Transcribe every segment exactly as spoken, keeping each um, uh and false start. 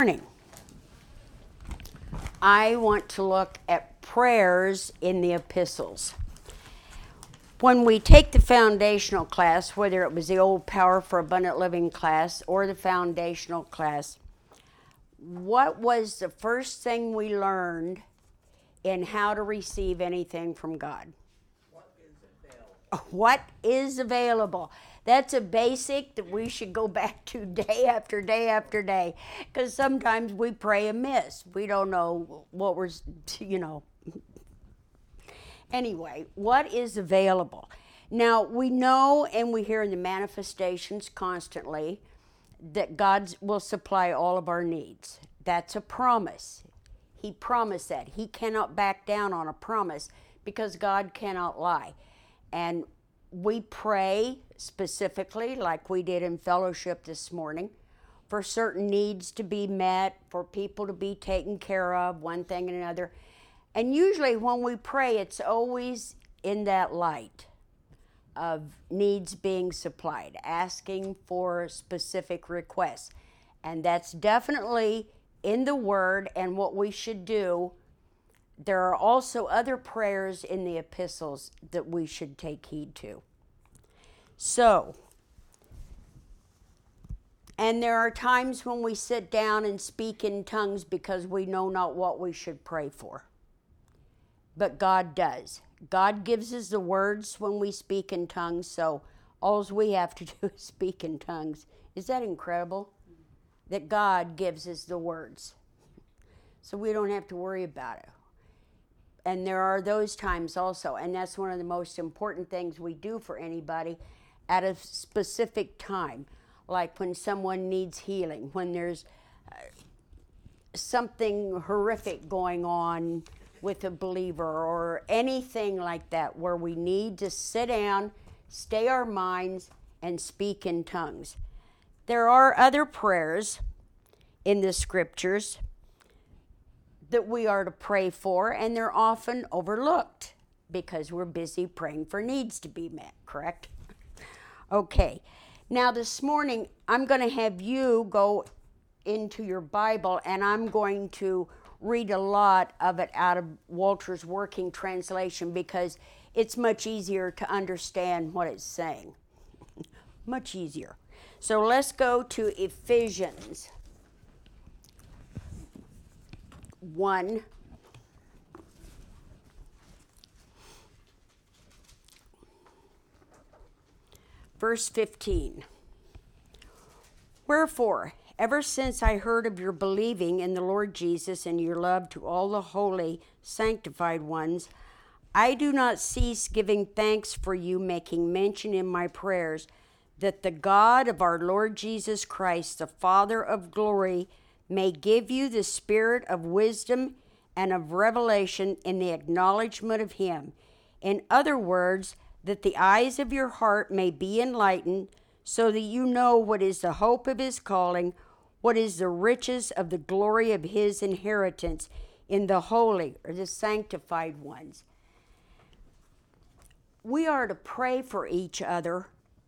Morning. I want to look at prayers in the epistles. When we take the foundational class, whether it was the old Power for Abundant Living class or the foundational class, what was the first thing we learned in how to receive anything from God? What is available? What is available? That's a basic that we should go back to day after day after day, because sometimes we pray amiss. We don't know what we're, you know. Anyway, what is available? Now, we know and we hear in the manifestations constantly that God will supply all of our needs. That's a promise. He promised that. He cannot back down on a promise because God cannot lie. And we pray specifically, like we did in fellowship this morning, for certain needs to be met, for people to be taken care of, one thing and another. And usually when we pray, it's always in that light of needs being supplied, asking for specific requests. And that's definitely in the Word and what we should do. There are also other prayers in the epistles that we should take heed to. So, and there are times when we sit down and speak in tongues because we know not what we should pray for. But God does. God gives us the words when we speak in tongues, so all we have to do is speak in tongues. Is that incredible? That God gives us the words. So we don't have to worry about it. And there are those times also, and that's one of the most important things we do for anybody at a specific time, like when someone needs healing, when there's uh, something horrific going on with a believer or anything like that, where we need to sit down, stay our minds, and speak in tongues. There are other prayers in the scriptures that we are to pray for, and they're often overlooked because we're busy praying for needs to be met, correct? Okay, now this morning I'm going to have you go into your Bible, and I'm going to read a lot of it out of Walter's Working Translation because it's much easier to understand what it's saying. Much easier. So let's go to Ephesians one. Verse fifteen. Wherefore, ever since I heard of your believing in the Lord Jesus and your love to all the holy, sanctified ones, I do not cease giving thanks for you, making mention in my prayers that the God of our Lord Jesus Christ, the Father of glory, may give you the spirit of wisdom and of revelation in the acknowledgement of him. In other words, that the eyes of your heart may be enlightened, so that you know what is the hope of his calling, what is the riches of the glory of his inheritance in the holy, or the sanctified ones. We are to pray for each other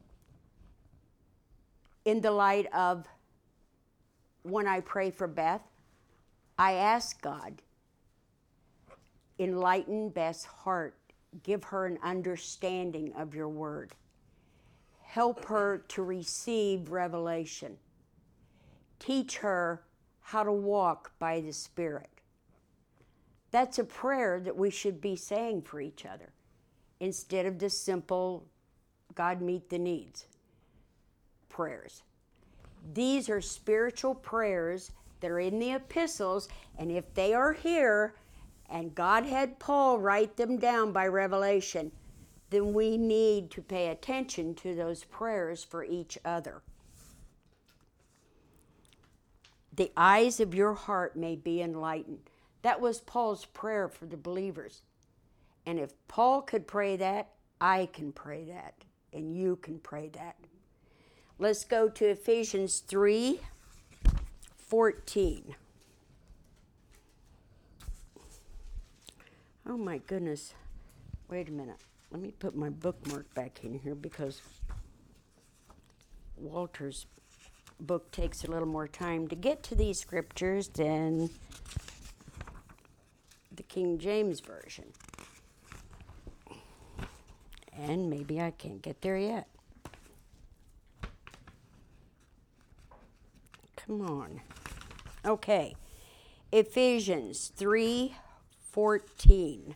in the light of, when I pray for Beth, I ask God, enlighten Beth's heart. Give her an understanding of your word. Help her to receive revelation. Teach her how to walk by the Spirit. That's a prayer that we should be saying for each other instead of the simple, God meet the needs prayers. These are spiritual prayers that are in the epistles, and if they are here, and God had Paul write them down by revelation, then we need to pay attention to those prayers for each other. The eyes of your heart may be enlightened. That was Paul's prayer for the believers. And if Paul could pray that, I can pray that, and you can pray that. Let's go to Ephesians three fourteen. Oh my goodness. Wait a minute. Let me put my bookmark back in here because Walter's book takes a little more time to get to these scriptures than the King James Version. And maybe I can't get there yet. Come on. Okay. Ephesians three fourteen.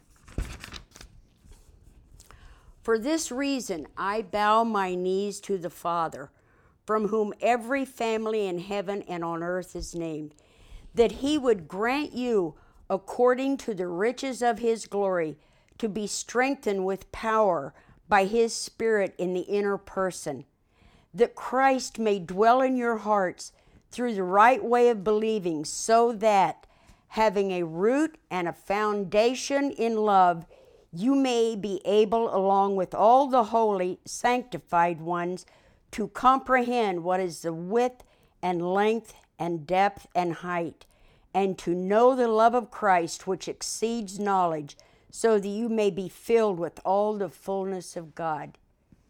For this reason I bow my knees to the Father, from whom every family in heaven and on earth is named, that he would grant you, according to the riches of his glory, to be strengthened with power by his Spirit in the inner person, that Christ may dwell in your hearts through the right way of believing, so that, having a root and a foundation in love, you may be able, along with all the holy, sanctified ones, to comprehend what is the width and length and depth and height, and to know the love of Christ, which exceeds knowledge, so that you may be filled with all the fullness of God.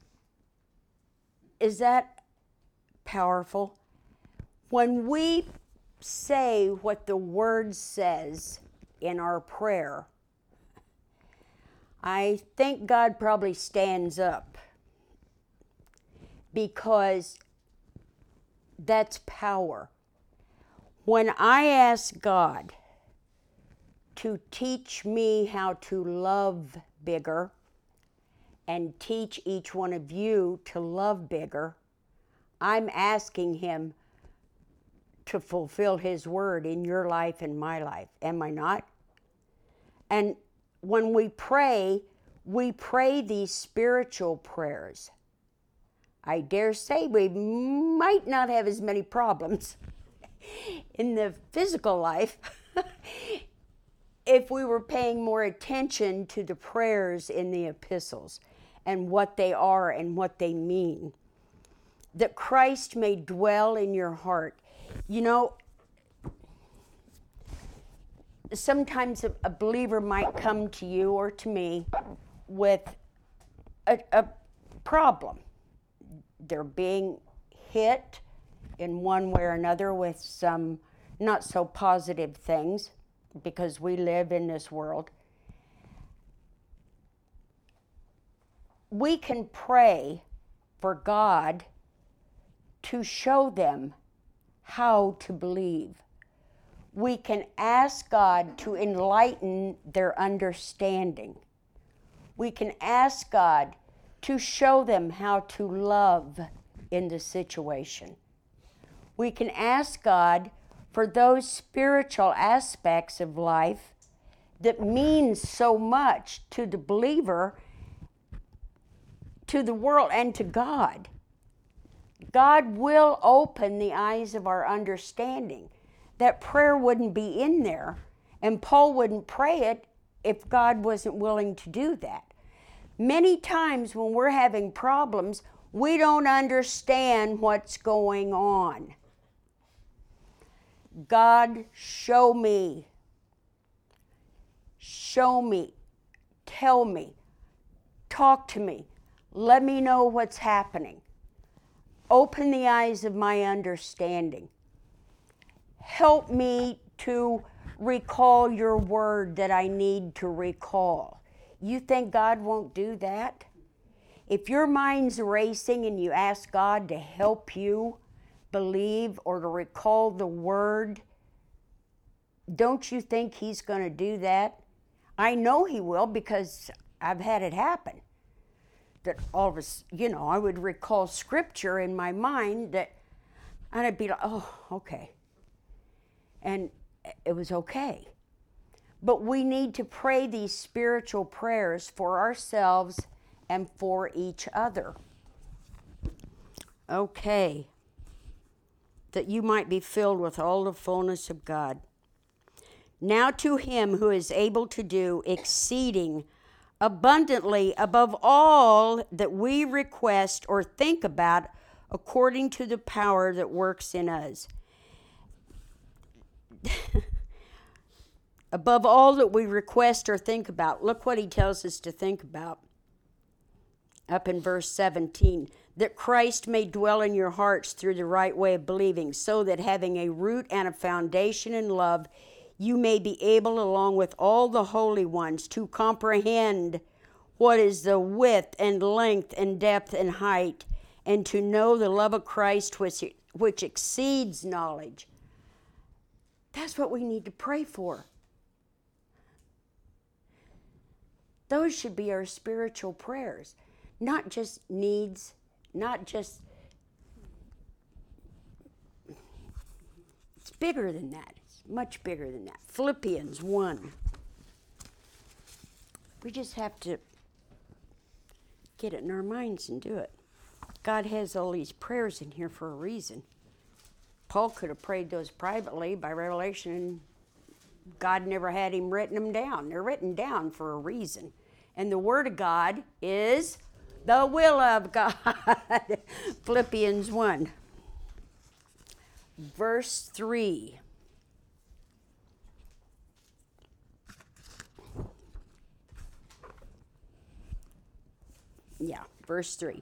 Is that powerful? When we say what the Word says in our prayer, I think God probably stands up, because that's power. When I ask God to teach me how to love bigger and teach each one of you to love bigger, I'm asking him to fulfill his word in your life and my life. Am I not? And when we pray, we pray these spiritual prayers. I dare say we might not have as many problems in the physical life if we were paying more attention to the prayers in the epistles and what they are and what they mean. That Christ may dwell in your heart. You know, sometimes a, a believer might come to you or to me with a, a problem. They're being hit in one way or another with some not so positive things, because we live in this world. We can pray for God to show them how to believe. We can ask God to enlighten their understanding. We can ask God to show them how to love in the situation. We can ask God for those spiritual aspects of life that means so much to the believer, to the world, and to God. God will open the eyes of our understanding. That prayer wouldn't be in there, and Paul wouldn't pray it if God wasn't willing to do that. Many times when we're having problems, we don't understand what's going on. God, show me. Show me. Tell me. Talk to me. Let me know what's happening. Open the eyes of my understanding. Help me to recall your word that I need to recall. You think God won't do that? If your mind's racing and you ask God to help you believe or to recall the word, don't you think he's going to do that? I know he will, because I've had it happen. That all of us, you know, I would recall scripture in my mind that, and I'd be like, oh, okay. And it was okay. But we need to pray these spiritual prayers for ourselves and for each other. Okay. That you might be filled with all the fullness of God. Now to him who is able to do exceeding abundantly above all that we request or think about, according to the power that works in us. Above all that we request or think about. Look what he tells us to think about. Up in verse seventeen. that Christ may dwell in your hearts through the right way of believing, so that having a root and a foundation in love, you may be able, along with all the holy ones, to comprehend what is the width and length and depth and height, and to know the love of Christ which, which exceeds knowledge. That's what we need to pray for. Those should be our spiritual prayers, not just needs, not just, it's bigger than that. It's much bigger than that. Philippians one. We just have to get it in our minds and do it. God has all these prayers in here for a reason. Paul could have prayed those privately by revelation, and God never had him written them down. They're written down for a reason. And the Word of God is the will of God. Philippians one, verse three. Yeah, verse three.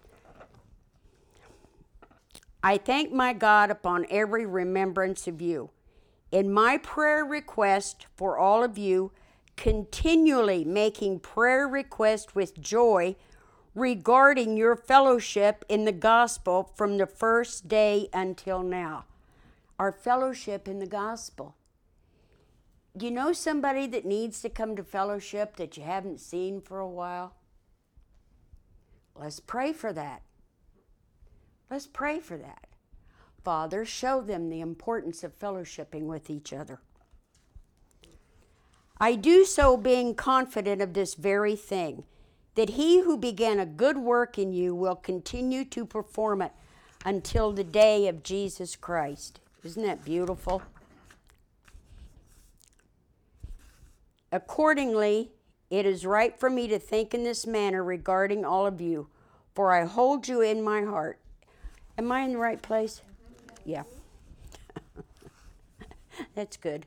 I thank my God upon every remembrance of you, in my prayer request for all of you, continually making prayer request with joy regarding your fellowship in the gospel from the first day until now. Our fellowship in the gospel. Do you know somebody that needs to come to fellowship that you haven't seen for a while? Let's pray for that. Let's pray for that. Father, show them the importance of fellowshipping with each other. I do so being confident of this very thing, that he who began a good work in you will continue to perform it until the day of Jesus Christ. Isn't that beautiful? Accordingly, it is right for me to think in this manner regarding all of you, for I hold you in my heart. Am I in the right place? Yeah. That's good.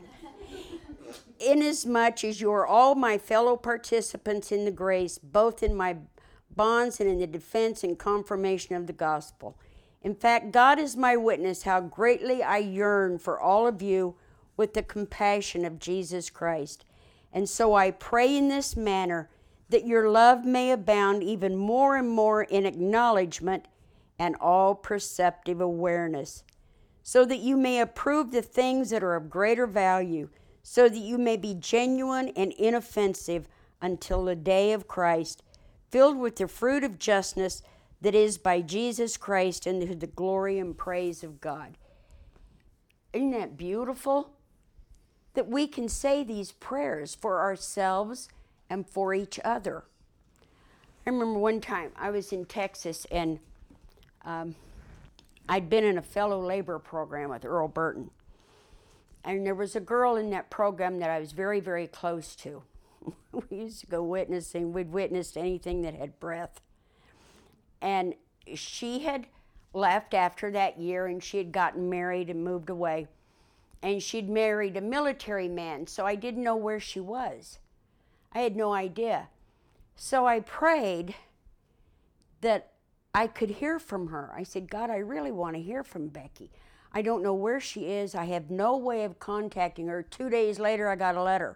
Inasmuch as you are all my fellow participants in the grace, both in my bonds and in the defense and confirmation of the gospel. In fact, God is my witness how greatly I yearn for all of you with the compassion of Jesus Christ. And so I pray in this manner that your love may abound even more and more in acknowledgement and all perceptive awareness, so that you may approve the things that are of greater value, so that you may be genuine and inoffensive until the day of Christ, filled with the fruit of justness that is by Jesus Christ, and to the glory and praise of God. Isn't that beautiful? That we can say these prayers for ourselves and for each other. I remember one time I was in Texas, and um, I'd been in a fellow labor program with Earl Burton. And there was a girl in that program that I was very, very close to. We used to go witnessing. We'd witnessed anything that had breath. And she had left after that year, and she had gotten married and moved away. And she'd married a military man, so I didn't know where she was. I had no idea. So I prayed that I could hear from her. I said, God, I really want to hear from Becky. I don't know where she is. I have no way of contacting her. Two days later, I got a letter.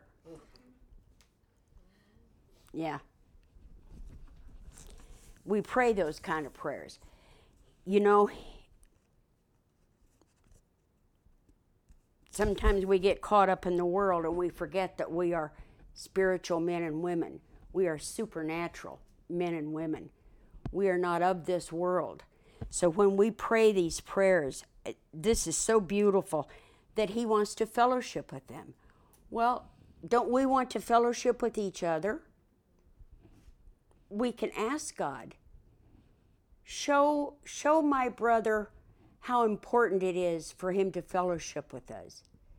Yeah. We pray those kind of prayers. You know, sometimes we get caught up in the world and we forget that we are spiritual men and women. We are supernatural men and women. We are not of this world. So when we pray these prayers, this is so beautiful that he wants to fellowship with them. Well, don't we want to fellowship with each other? We can ask God, show, show my brother how important it is for him to fellowship with us.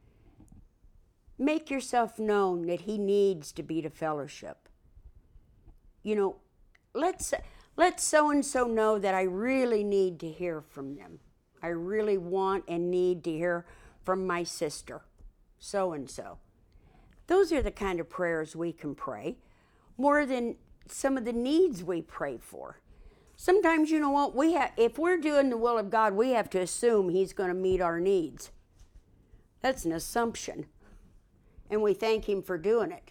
Make yourself known that he needs to be to fellowship. You know, let's let so-and-so know that I really need to hear from them. I really want and need to hear from my sister, so-and-so. Those are the kind of prayers we can pray, more than some of the needs we pray for. Sometimes, you know what, we have, if we're doing the will of God, we have to assume He's going to meet our needs. That's an assumption. And we thank Him for doing it.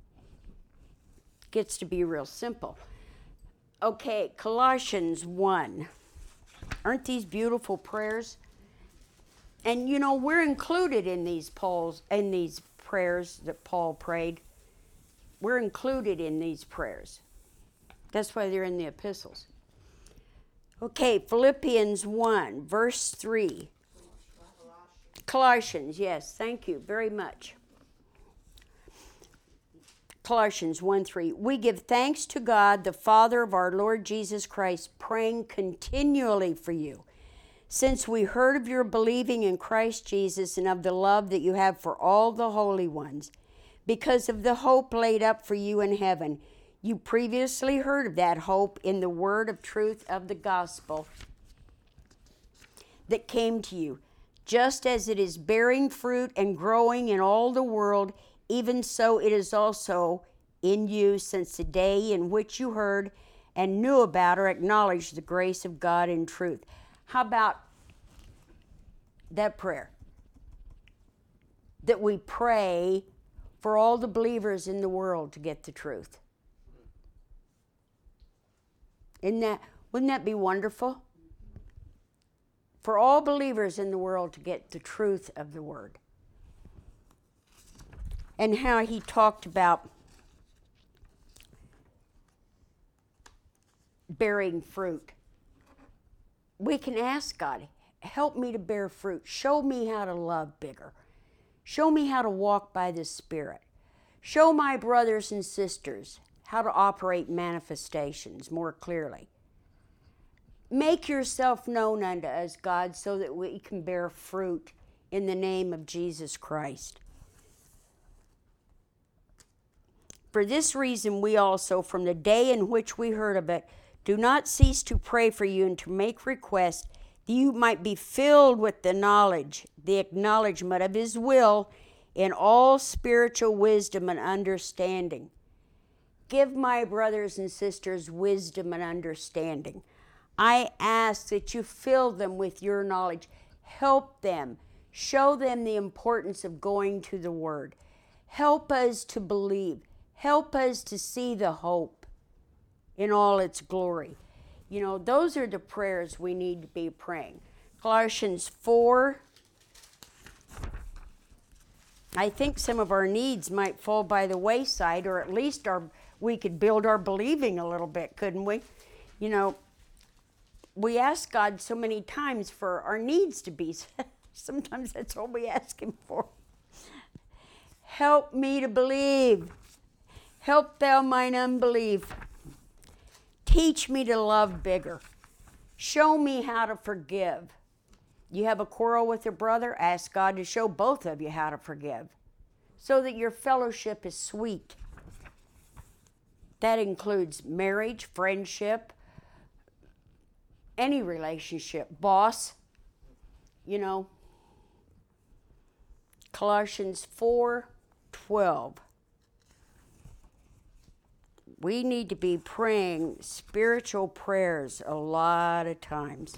Gets to be real simple. Okay, Colossians one. Aren't these beautiful prayers? And you know, we're included in these Paul's in these prayers that Paul prayed. We're included in these prayers. That's why they're in the epistles. Okay, Philippians one, verse three. Colossians, yes, thank you very much. Colossians one three. We give thanks to God, the Father of our Lord Jesus Christ, praying continually for you, since we heard of your believing in Christ Jesus and of the love that you have for all the holy ones, because of the hope laid up for you in heaven. You previously heard of that hope in the word of truth of the gospel that came to you, just as it is bearing fruit and growing in all the world, even so it is also in you since the day in which you heard and knew about or acknowledged the grace of God in truth. How about that prayer? That we pray for all the believers in the world to get the truth. Isn't that, wouldn't that be wonderful? For all believers in the world to get the truth of the word. And how he talked about bearing fruit. We can ask God, help me to bear fruit. Show me how to love bigger. Show me how to walk by the Spirit. Show my brothers and sisters how to operate manifestations more clearly. Make yourself known unto us, God, so that we can bear fruit in the name of Jesus Christ. For this reason, we also, from the day in which we heard of it, do not cease to pray for you and to make request that you might be filled with the knowledge, the acknowledgement of His will in all spiritual wisdom and understanding. Give my brothers and sisters wisdom and understanding. I ask that you fill them with your knowledge. Help them. Show them the importance of going to the Word. Help us to believe. Help us to see the hope in all its glory. You know, those are the prayers we need to be praying. Colossians four. I think some of our needs might fall by the wayside, or at least our we could build our believing a little bit, couldn't we? You know, we ask God so many times for our needs to be. Sometimes that's all we ask Him for. Help me to believe. Help thou mine unbelief. Teach me to love bigger. Show me how to forgive. You have a quarrel with a brother, ask God to show both of you how to forgive, so that your fellowship is sweet. That includes marriage, friendship, any relationship, boss, you know. Colossians four twelve. We need to be praying spiritual prayers a lot of times.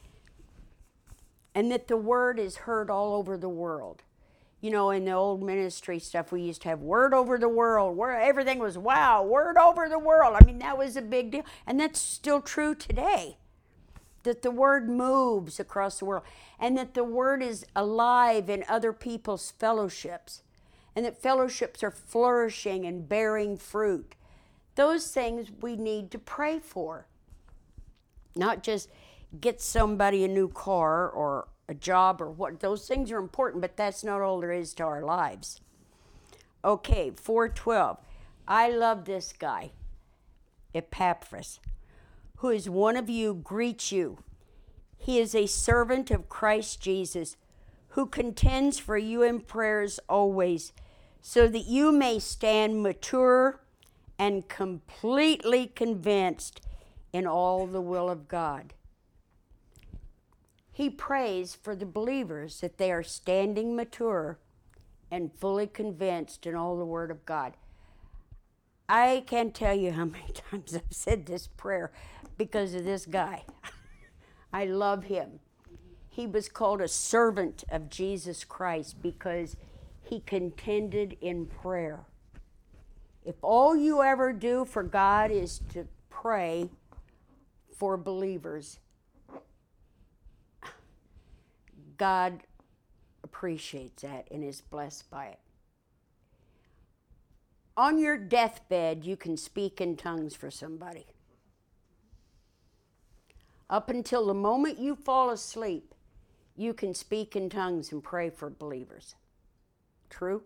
And that the word is heard all over the world. You know, in the old ministry stuff, we used to have word over the world, where everything was, wow, word over the world. I mean, that was a big deal. And that's still true today. That the word moves across the world. And that the word is alive in other people's fellowships. And that fellowships are flourishing and bearing fruit. Those things we need to pray for. Not just get somebody a new car or a job or what. Those things are important, but that's not all there is to our lives. Okay, four twelve. I love this guy, Epaphras, who is one of you, greets you. He is a servant of Christ Jesus, who contends for you in prayers always, so that you may stand mature and completely convinced in all the will of God. He prays for the believers that they are standing mature and fully convinced in all the Word of God. I can't tell you how many times I've said this prayer, because of this guy. I love him. He was called a servant of Jesus Christ because he contended in prayer. If all you ever do for God is to pray for believers, God appreciates that and is blessed by it. On your deathbed, you can speak in tongues for somebody. Up until the moment you fall asleep, you can speak in tongues and pray for believers. True?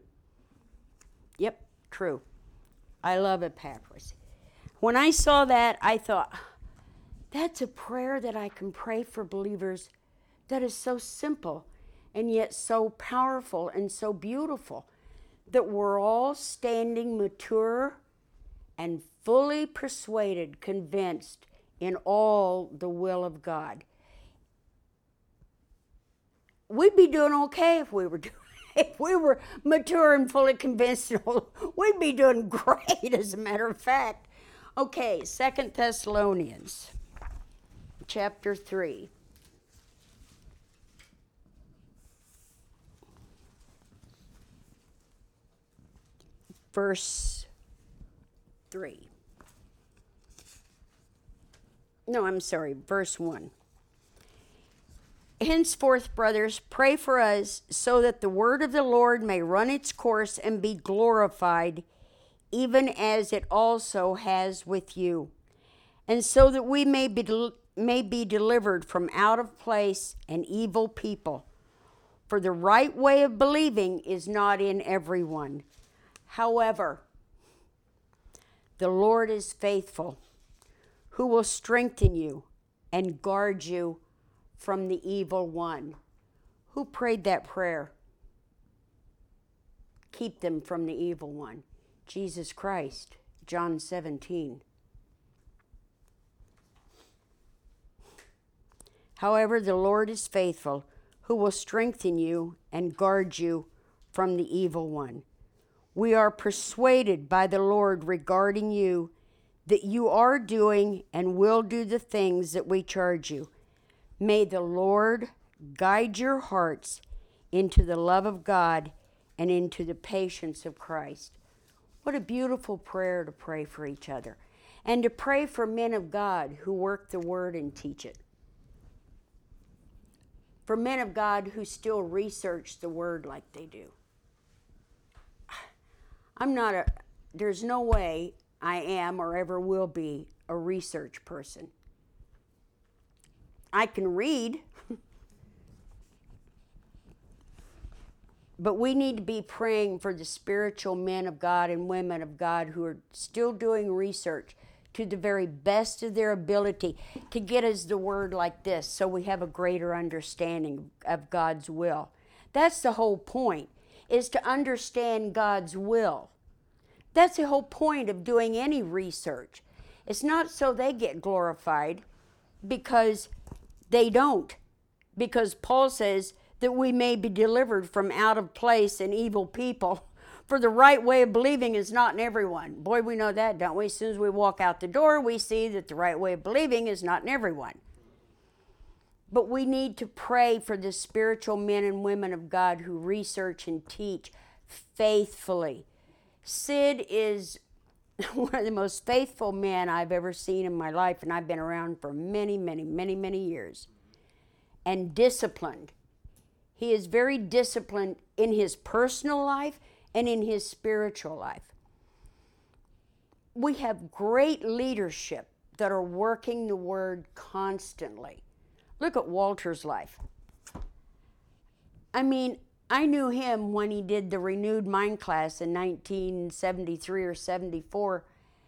Yep, true. I love Epaphras. When I saw that, I thought, that's a prayer that I can pray for believers that is so simple and yet so powerful and so beautiful, that we're all standing mature and fully persuaded, convinced in all the will of God. We'd be doing okay if we were doing, if we were mature and fully convinced. We'd be doing great, as a matter of fact. Okay, Second Thessalonians chapter three. Verse three. No, I'm sorry, verse one. Henceforth, brothers, pray for us so that the word of the Lord may run its course and be glorified, even as it also has with you, and so that we may be, del- may be delivered from out of place and evil people. For the right way of believing is not in everyone. However, the Lord is faithful, who will strengthen you and guard you from the evil one. Who prayed that prayer? Keep them from the evil one. Jesus Christ, John seventeen. However, the Lord is faithful, who will strengthen you and guard you from the evil one. We are persuaded by the Lord regarding you that you are doing and will do the things that we charge you. May the Lord guide your hearts into the love of God and into the patience of Christ. What a beautiful prayer to pray for each other, and to pray for men of God who work the word and teach it. For men of God who still research the word like they do. I'm not a, there's no way I am or ever will be a research person. I can read, but we need to be praying for the spiritual men of God and women of God who are still doing research to the very best of their ability to get us the word like this, so we have a greater understanding of God's will. That's the whole point, is to understand God's will. That's the whole point of doing any research. It's not so they get glorified, because they don't. Because Paul says that we may be delivered from out of place and evil people. For the right way of believing is not in everyone. Boy, we know that, don't we? As soon as we walk out the door, we see that the right way of believing is not in everyone. But we need to pray for the spiritual men and women of God who research and teach faithfully. Sid is one of the most faithful men I've ever seen in my life, and I've been around for many, many, many, many years. And disciplined. He is very disciplined in his personal life and in his spiritual life. We have great leadership that are working the word constantly. Look at Walter's life. I mean, I knew him when he did the Renewed Mind class in nineteen seventy-three or seventy-four.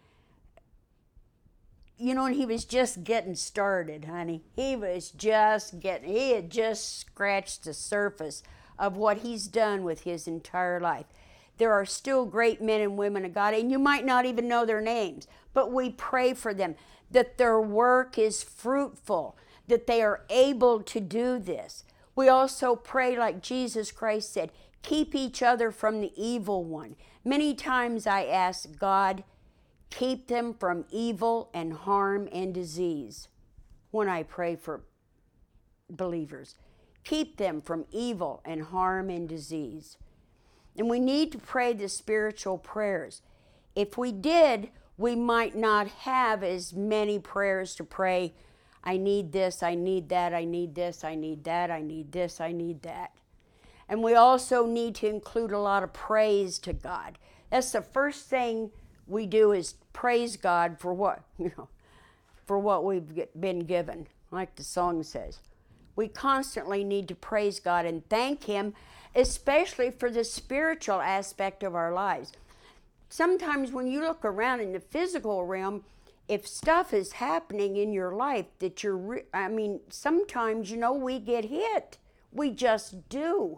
You know, and he was just getting started, honey. He was just getting, he had just scratched the surface of what he's done with his entire life. There are still great men and women of God, and you might not even know their names, but we pray for them, that their work is fruitful, that they are able to do this. We also pray, like Jesus Christ said, keep each other from the evil one. Many times I ask God, Keep them from evil and harm and disease. When I pray for believers, keep them from evil and harm and disease. And we need to pray the spiritual prayers. If we did, we might not have as many prayers to pray. I need this, I need that, I need this, I need that, I need this, I need that. And we also need to include a lot of praise to God. That's the first thing we do, is praise God for what, you know, for what we've been given, like the song says. We constantly need to praise God and thank Him, especially for the spiritual aspect of our lives. Sometimes when you look around in the physical realm, if stuff is happening in your life that you're, re- I mean, sometimes, you know, we get hit. We just do.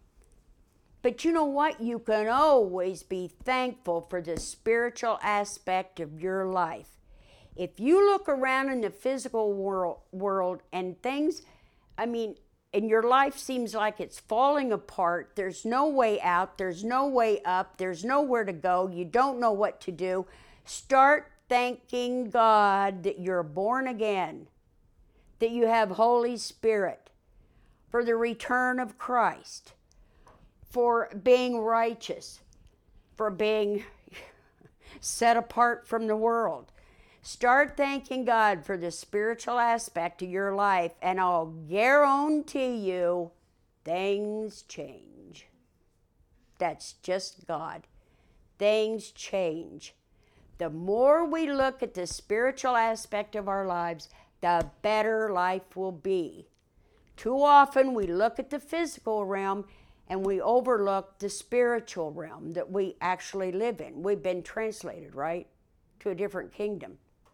But you know what? You can always be thankful for the spiritual aspect of your life. If you look around in the physical world, world and things, I mean, and your life seems like it's falling apart, there's no way out, there's no way up, there's nowhere to go, you don't know what to do, start thanking God that you're born again, that you have Holy Spirit, for the return of Christ, for being righteous, for being set apart from the world. Start thanking God for the spiritual aspect of your life, and I'll guarantee you things change. That's just God. Things change. The more we look at the spiritual aspect of our lives, the better life will be. Too often we look at the physical realm and we overlook the spiritual realm that we actually live in. We've been translated, right, to a different kingdom.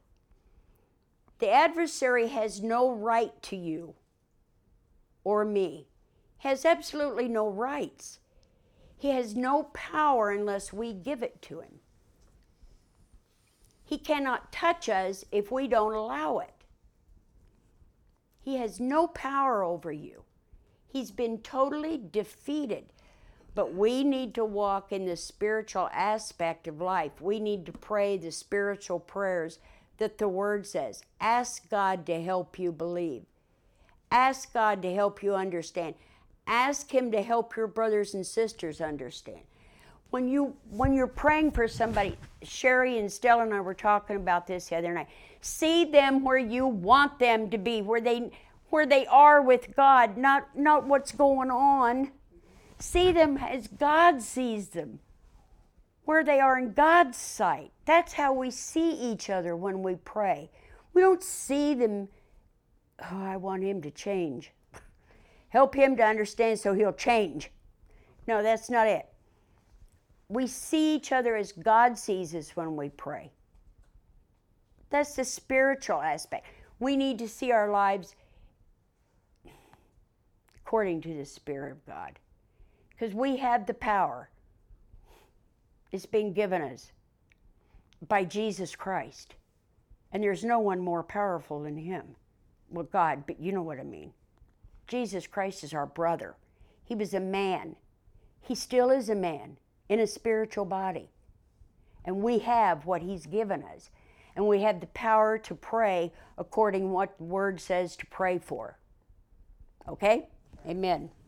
The adversary has no right to you or me. He has absolutely no rights. He has no power unless we give it to him. He cannot touch us if we don't allow it. He has no power over you. He's been totally defeated. But we need to walk in the spiritual aspect of life. We need to pray the spiritual prayers that the Word says. Ask God to help you believe. Ask God to help you understand. Ask Him to help your brothers and sisters understand. When, you, when you're praying for somebody, Sherry and Stella and I were talking about this the other night. See them where you want them to be, where they, where they are with God, not, not what's going on. See them as God sees them, where they are in God's sight. That's how we see each other when we pray. We don't see them, oh, I want him to change. Help him to understand so he'll change. No, that's not it. We see each other as God sees us when we pray. That's the spiritual aspect. We need to see our lives according to the Spirit of God, because we have the power. It's been given us by Jesus Christ. And there's no one more powerful than Him. Well, God, but you know what I mean. Jesus Christ is our brother. He was a man. He still is a man in a spiritual body. And we have what He's given us. And we have the power to pray according to what the Word says to pray for. Okay? Amen.